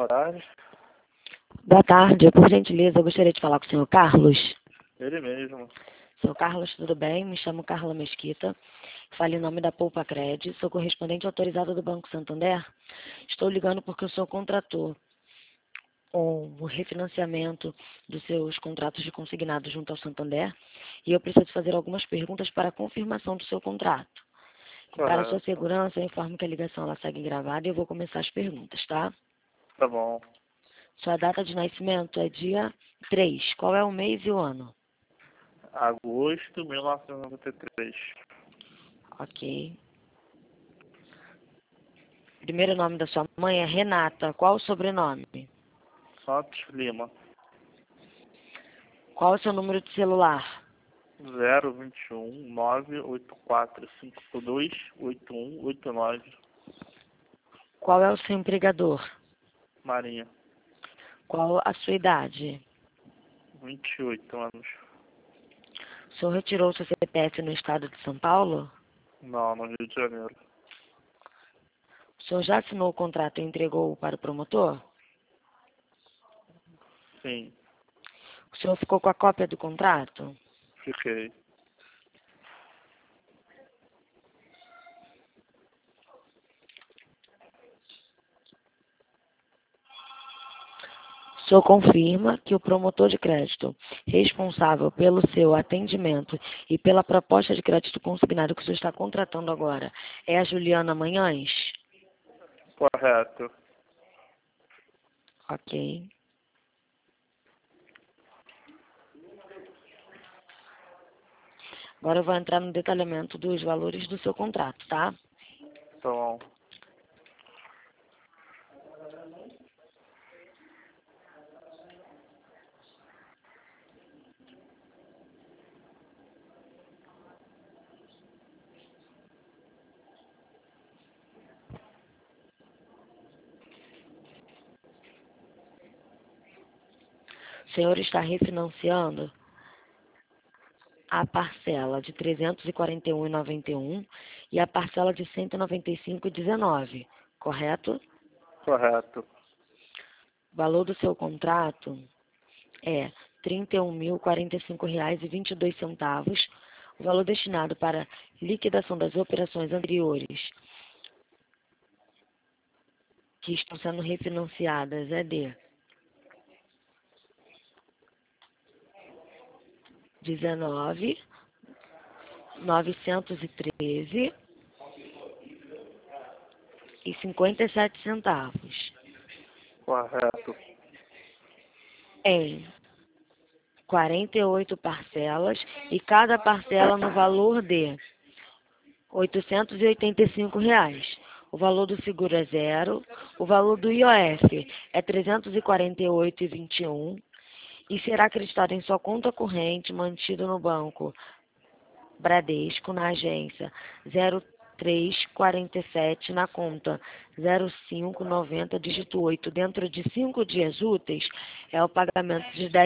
Boa tarde. Boa tarde, por gentileza, eu gostaria de falar com o senhor Carlos. Ele mesmo. Senhor Carlos, tudo bem? Me chamo Carla Mesquita, falo em nome da Poupa Cred, sou correspondente autorizada do Banco Santander. Estou ligando porque o senhor contratou o refinanciamento dos seus contratos de consignado junto ao Santander e eu preciso fazer algumas perguntas para a confirmação do seu contrato. Para a sua segurança, eu informo que a ligação ela segue gravada e eu vou começar as perguntas, tá? Tá bom. Sua data de nascimento é dia 3. Qual é o mês e o ano? Agosto de 1993. Ok. Primeiro nome da sua mãe é Renata. Qual o sobrenome? Santos Lima. Qual o seu número de celular? 021 98452 8189. Qual é o seu empregador? Marinha. Qual a sua idade? 28 anos. O senhor retirou seu CPF no estado de São Paulo? Não, no Rio de Janeiro. O senhor já assinou o contrato e entregou para o promotor? Sim, O senhor ficou com a cópia do contrato? fiquei. O senhor confirma que o promotor de crédito responsável pelo seu atendimento e pela proposta de crédito consignado que o senhor está contratando agora é a Juliana Manhães? Correto. Ok. Agora eu vou entrar no detalhamento dos valores do seu contrato, tá? Tá bom. O senhor está refinanciando a parcela de R$ 341,91 e a parcela de R$ 195,19, correto? Correto. O valor do seu contrato é R$ 31.045,22. O valor destinado para liquidação das operações anteriores que estão sendo refinanciadas é de 19.913,57 Correto. em 48 parcelas e cada parcela no valor de R$ 885. O valor do seguro é zero, o valor do IOF é 348,21 e será acreditado em sua conta corrente mantido no banco Bradesco na agência 0347 na conta 0590 dígito 8 dentro de 5 dias úteis é o pagamento de R$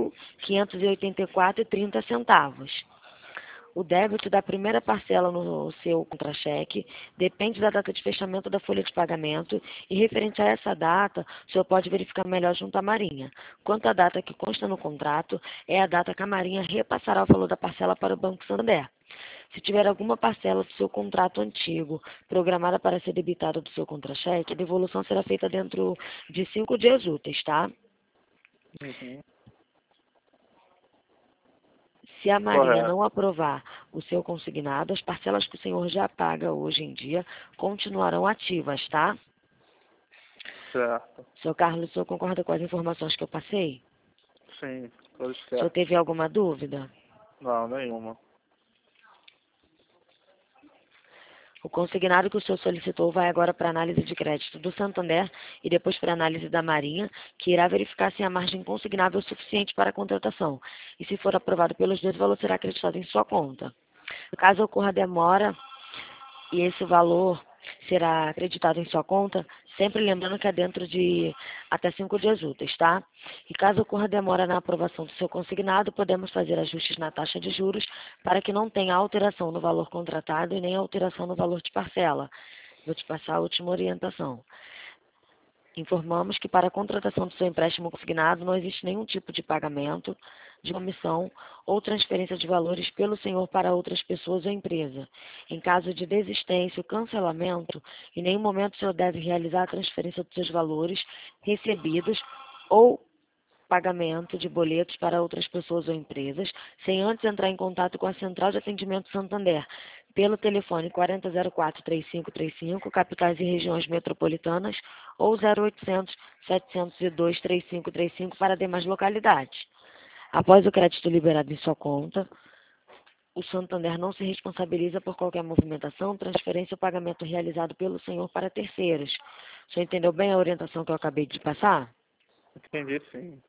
10.584,30. O débito da primeira parcela no seu contra-cheque depende da data de fechamento da folha de pagamento e, referente a essa data, o senhor pode verificar melhor junto à Marinha. Quanto à data que consta no contrato, é a data que a Marinha repassará o valor da parcela para o Banco Santander. Se tiver alguma parcela do seu contrato antigo programada para ser debitada do seu contra-cheque, a devolução será feita dentro de 5 dias úteis, tá? Uhum. Se a Marinha Correto. não aprovar o seu consignado, as parcelas que o senhor já paga hoje em dia continuarão ativas, tá? Certo. Senhor Carlos, o senhor concorda com as informações que eu passei? Sim, tudo O senhor certo. teve alguma dúvida? Não, nenhuma. O consignado que o senhor solicitou vai agora para análise de crédito do Santander e depois para análise da Marinha, que irá verificar se a margem consignável é suficiente para a contratação. E se for aprovado pelos dois, o valor será acreditado em sua conta. Caso ocorra demora e esse valor será acreditado em sua conta, sempre lembrando que é dentro de até 5 dias úteis, tá? E caso ocorra demora na aprovação do seu consignado, podemos fazer ajustes na taxa de juros para que não tenha alteração no valor contratado e nem alteração no valor de parcela. Vou te passar a última orientação. Informamos que para a contratação do seu empréstimo consignado não existe nenhum tipo de pagamento, de comissão ou transferência de valores pelo senhor para outras pessoas ou empresa. Em caso de desistência ou cancelamento, em nenhum momento o senhor deve realizar a transferência dos seus valores recebidos ou pagamento de boletos para outras pessoas ou empresas, sem antes entrar em contato com a Central de Atendimento Santander, pelo telefone 4004-3535, capitais e regiões metropolitanas, ou 0800-702-3535 para demais localidades. Após o crédito liberado em sua conta, o Santander não se responsabiliza por qualquer movimentação, transferência ou pagamento realizado pelo senhor para terceiros. O senhor entendeu bem a orientação que eu acabei de passar? Entendi, sim.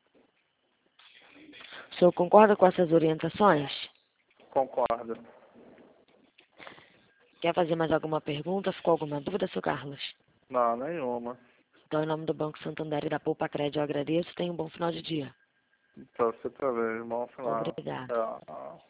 O senhor concorda com essas orientações? Concordo. Quer fazer mais alguma pergunta? Ficou alguma dúvida, seu Carlos? Não, nenhuma. Então, em nome do Banco Santander e da Poupa Crédito, eu agradeço. Tenha um bom final de dia. Pra você também, irmão. Final. Obrigada. Tchau.